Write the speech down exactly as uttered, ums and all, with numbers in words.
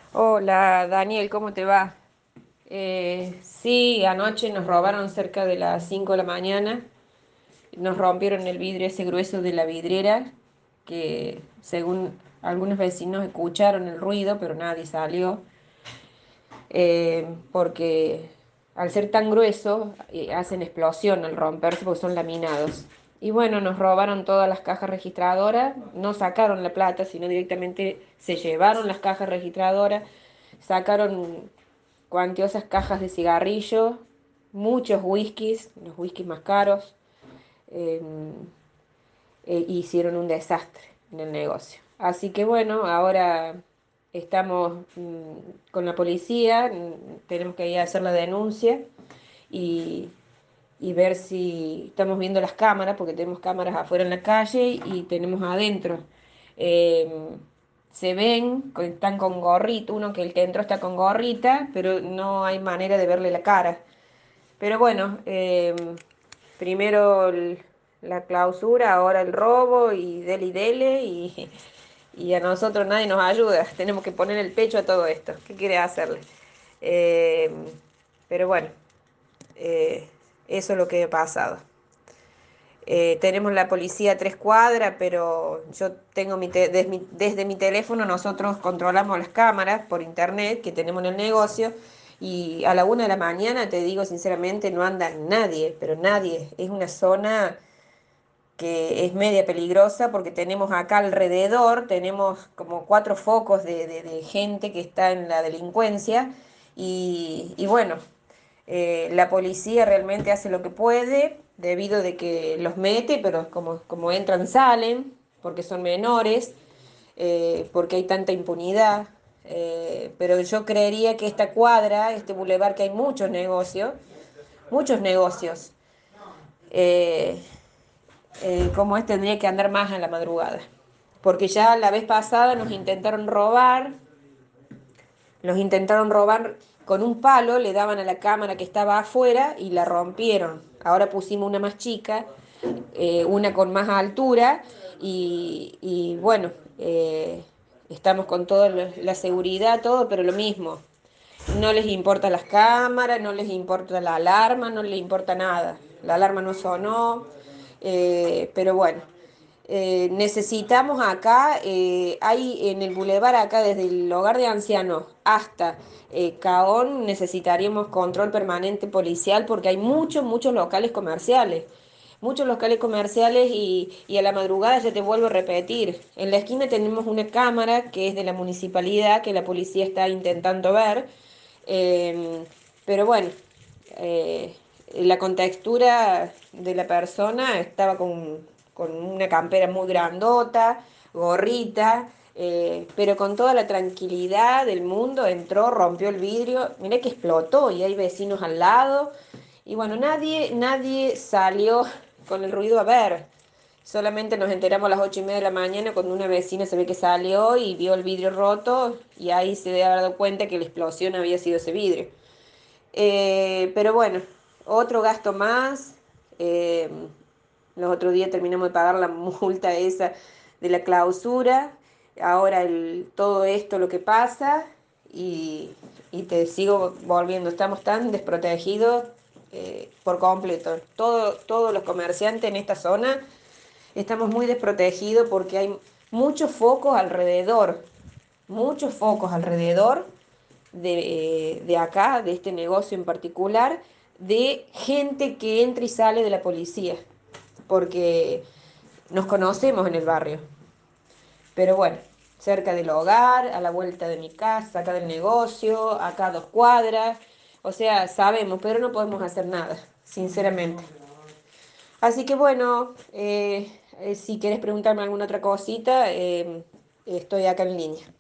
Hola Daniel, ¿cómo te va? Eh, sí, anoche nos robaron cerca de las cinco de la mañana. Nos rompieron el vidrio ese grueso de la vidriera, que según algunos vecinos escucharon el ruido, pero nadie salió, eh, porque al ser tan grueso eh, hacen explosión al romperse porque son laminados. Y bueno, nos robaron todas las cajas registradoras, no sacaron la plata, sino directamente se llevaron las cajas registradoras, sacaron cuantiosas cajas de cigarrillos, muchos whiskies, los whiskies más caros, eh, eh, hicieron un desastre en el negocio. Así que bueno, ahora estamos mm, con la policía, mm, tenemos que ir a hacer la denuncia y, y ver si estamos viendo las cámaras, porque tenemos cámaras afuera en la calle y tenemos adentro. Eh, Se ven, que están con gorrito, uno que el que entró está con gorrita, pero no hay manera de verle la cara. Pero bueno, eh, primero el- la clausura, ahora el robo y dele y dele y, y a nosotros nadie nos ayuda. Tenemos que poner el pecho a todo esto. ¿Qué quiere hacerle? Eh, pero bueno, eh, eso es lo que ha pasado. Eh, tenemos la policía a tres cuadras, pero yo tengo mi te- des- mi- desde mi teléfono nosotros controlamos las cámaras por internet que tenemos en el negocio y a la una de la mañana, te digo sinceramente, no anda nadie, pero nadie. Es una zona que es media peligrosa porque tenemos acá alrededor, tenemos como cuatro focos de, de- de gente que está en la delincuencia y, y bueno, eh, la policía realmente hace lo que puede debido de que los mete, pero como, como entran salen, porque son menores, eh, porque hay tanta impunidad. Eh, pero yo creería que esta cuadra, este bulevar, que hay muchos negocios, muchos negocios, eh, eh, como es, tendría que andar más a la madrugada. Porque ya la vez pasada nos intentaron robar, nos intentaron robar con un palo, le daban a la cámara que estaba afuera y la rompieron. Ahora pusimos una más chica, eh, una con más altura y, y bueno, eh, estamos con toda la, la seguridad, todo, pero lo mismo. No les importa las cámaras, no les importa la alarma, no les importa nada. La alarma no sonó, eh, pero bueno. Eh, necesitamos acá, eh, hay en el bulevar acá, desde el hogar de ancianos hasta eh, Caón, necesitaríamos control permanente policial porque hay muchos, muchos locales comerciales. Muchos locales comerciales y, y a la madrugada ya te vuelvo a repetir. En la esquina tenemos una cámara que es de la municipalidad que la policía está intentando ver. Eh, pero bueno, eh, la contextura de la persona estaba con, con una campera muy grandota, gorrita, eh, pero con toda la tranquilidad del mundo entró, rompió el vidrio, mirá que explotó y hay vecinos al lado. Y bueno, nadie, nadie salió con el ruido a ver. Solamente nos enteramos a las ocho y media de la mañana cuando una vecina se ve que salió y vio el vidrio roto y ahí se debe haber dado cuenta que la explosión había sido ese vidrio. Eh, pero bueno, otro gasto más. eh, los otros días terminamos de pagar la multa esa de la clausura. Ahora el, todo esto lo que pasa y, y te sigo volviendo. Estamos tan desprotegidos eh, por completo. Todo, todos los comerciantes en esta zona estamos muy desprotegidos porque hay muchos focos alrededor, muchos focos alrededor de, eh, de acá, de este negocio en particular, de gente que entra y sale de la policía, porque nos conocemos en el barrio. Pero bueno, cerca del hogar, a la vuelta de mi casa, acá del negocio, acá a dos cuadras, o sea, sabemos, pero no podemos hacer nada, sinceramente. Así que bueno, eh, eh, si quieres preguntarme alguna otra cosita, eh, estoy acá en línea.